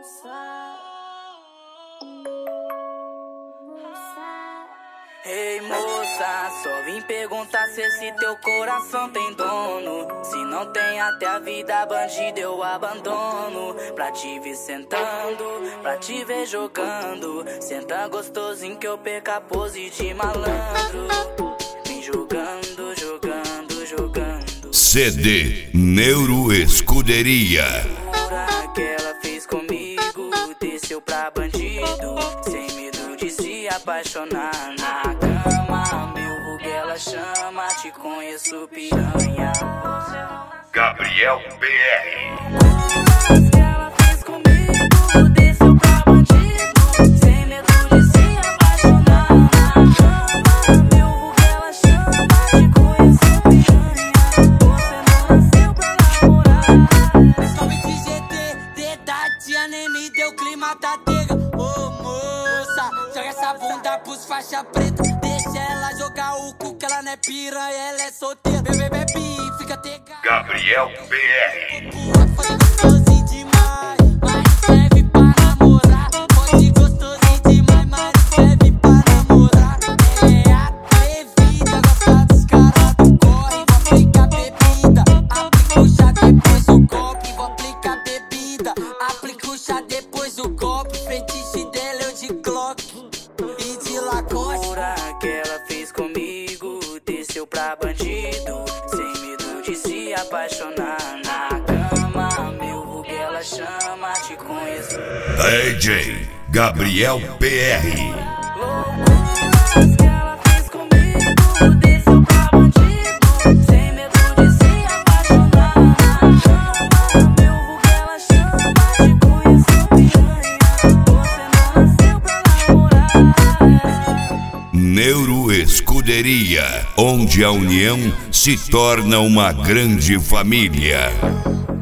Ei moça, só vim perguntar se esse teu coração tem dono. Se não tem, até a vida bandida eu abandono. Pra te ver sentando, pra te ver jogando. Senta gostosinho que eu perca a pose de malandro. Vem jogando, jogando, jogando. CD Neuro Escuderia. Que ela fez comigo, desceu pra bandido, sem medo de se apaixonar na cama. Meu vulgo ela chama, te conheço piranha. Gabriel BR. Que ela fez comigo, desceu pra bandido, sem medo de se apaixonar na cama. Meu vulgo ela chama, te conheço piranha. Você não nasceu pra namorar. Sobe de GT, tia nem me deu clima da tega. Ô moça, joga essa bunda pros faixa preta. Deixa ela jogar o cu que ela não é piranha, ela é solteira. Bebê, fica tega. Gabriel BR. Pode gostosinho demais, mas serve pra namorar. Pode gostosinho demais, mas serve pra namorar. É atrevida, gosta dos caras do corre. Vou aplicar bebida, aplica o chá depois o golpe. Vou aplicar bebida, aplica o chá depois o golpe. Fetiche dela eu de Glock e de Lacoste. Que ela fez comigo, desceu pra bandido, sem medo de se apaixonar na cama. Meu vulgo ela chama, te conheço. DJ Gabriel BR. Loucuras que ela fez comigo, desceu pra bandido, sem medo de se apaixonar na cama. Meu vulgo ela chama, te conheço piranha. Você não nasceu pra namorar. Neuro Escuderia, onde a união se torna uma grande família.